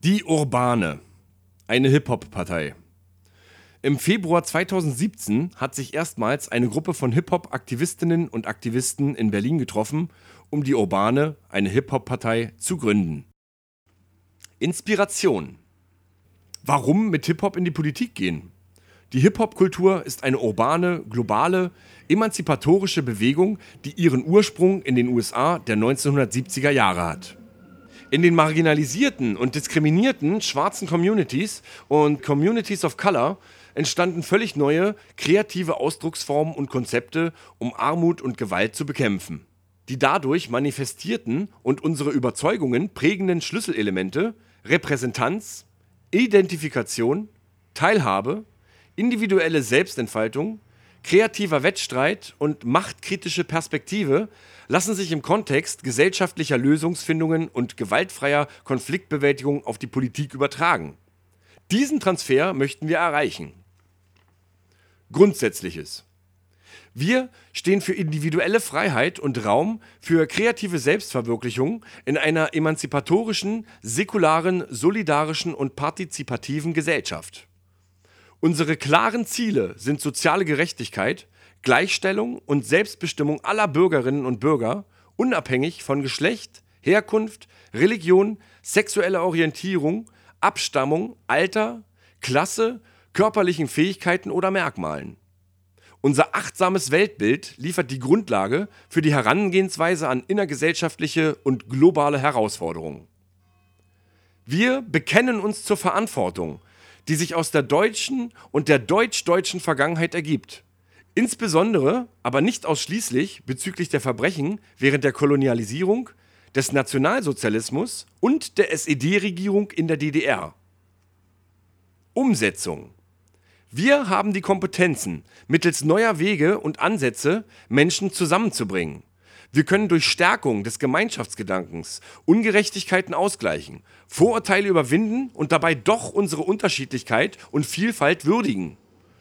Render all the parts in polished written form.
Die Urbane, eine Hip-Hop-Partei. Im Februar 2017 hat sich erstmals eine Gruppe von Hip-Hop-Aktivistinnen und Aktivisten in Berlin getroffen, um die Urbane, eine Hip-Hop-Partei, zu gründen. Inspiration. Warum mit Hip-Hop in die Politik gehen? Die Hip-Hop-Kultur ist eine urbane, globale, emanzipatorische Bewegung, die ihren Ursprung in den USA der 1970er Jahre hat. In den marginalisierten und diskriminierten schwarzen Communities und Communities of Color entstanden völlig neue, kreative Ausdrucksformen und Konzepte, um Armut und Gewalt zu bekämpfen. Die dadurch manifestierten und unsere Überzeugungen prägenden Schlüsselelemente Repräsentanz, Identifikation, Teilhabe, individuelle Selbstentfaltung, kreativer Wettstreit und machtkritische Perspektive lassen sich im Kontext gesellschaftlicher Lösungsfindungen und gewaltfreier Konfliktbewältigung auf die Politik übertragen. Diesen Transfer möchten wir erreichen. Grundsätzliches. Wir stehen für individuelle Freiheit und Raum für kreative Selbstverwirklichung in einer emanzipatorischen, säkularen, solidarischen und partizipativen Gesellschaft. Unsere klaren Ziele sind soziale Gerechtigkeit, Gleichstellung und Selbstbestimmung aller Bürgerinnen und Bürger, unabhängig von Geschlecht, Herkunft, Religion, sexueller Orientierung, Abstammung, Alter, Klasse, körperlichen Fähigkeiten oder Merkmalen. Unser achtsames Weltbild liefert die Grundlage für die Herangehensweise an innergesellschaftliche und globale Herausforderungen. Wir bekennen uns zur Verantwortung, die sich aus der deutschen und der deutsch-deutschen Vergangenheit ergibt. Insbesondere, aber nicht ausschließlich bezüglich der Verbrechen während der Kolonialisierung, des Nationalsozialismus und der SED-Regierung in der DDR. Umsetzung. Wir haben die Kompetenzen, mittels neuer Wege und Ansätze Menschen zusammenzubringen. Wir können durch Stärkung des Gemeinschaftsgedankens Ungerechtigkeiten ausgleichen, Vorurteile überwinden und dabei doch unsere Unterschiedlichkeit und Vielfalt würdigen.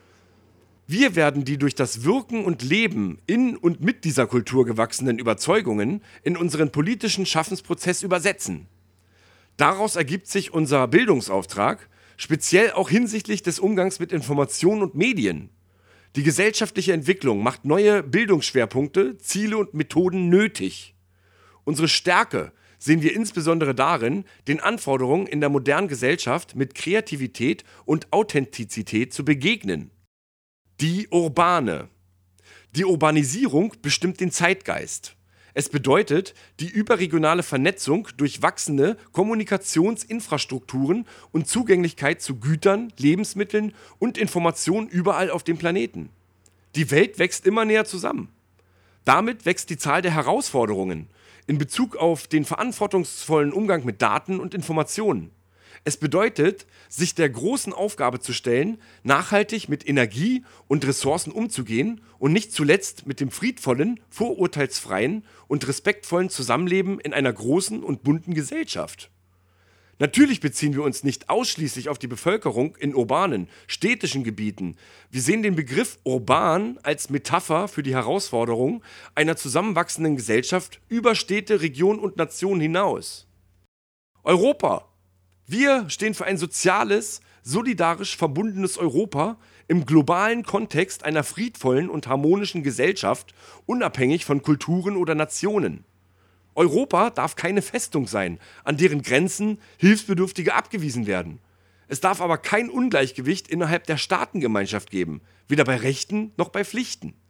Wir werden die durch das Wirken und Leben in und mit dieser Kultur gewachsenen Überzeugungen in unseren politischen Schaffensprozess übersetzen. Daraus ergibt sich unser Bildungsauftrag, speziell auch hinsichtlich des Umgangs mit Informationen und Medien. Die gesellschaftliche Entwicklung macht neue Bildungsschwerpunkte, Ziele und Methoden nötig. Unsere Stärke sehen wir insbesondere darin, den Anforderungen in der modernen Gesellschaft mit Kreativität und Authentizität zu begegnen. Die Urbane. Die Urbanisierung bestimmt den Zeitgeist. Es bedeutet die überregionale Vernetzung durch wachsende Kommunikationsinfrastrukturen und Zugänglichkeit zu Gütern, Lebensmitteln und Informationen überall auf dem Planeten. Die Welt wächst immer näher zusammen. Damit wächst die Zahl der Herausforderungen in Bezug auf den verantwortungsvollen Umgang mit Daten und Informationen. Es bedeutet, sich der großen Aufgabe zu stellen, nachhaltig mit Energie und Ressourcen umzugehen und nicht zuletzt mit dem friedvollen, vorurteilsfreien und respektvollen Zusammenleben in einer großen und bunten Gesellschaft. Natürlich beziehen wir uns nicht ausschließlich auf die Bevölkerung in urbanen, städtischen Gebieten. Wir sehen den Begriff urban als Metapher für die Herausforderung einer zusammenwachsenden Gesellschaft über Städte, Regionen und Nationen hinaus. Europa. Wir stehen für ein soziales, solidarisch verbundenes Europa im globalen Kontext einer friedvollen und harmonischen Gesellschaft, unabhängig von Kulturen oder Nationen. Europa darf keine Festung sein, an deren Grenzen Hilfsbedürftige abgewiesen werden. Es darf aber kein Ungleichgewicht innerhalb der Staatengemeinschaft geben, weder bei Rechten noch bei Pflichten.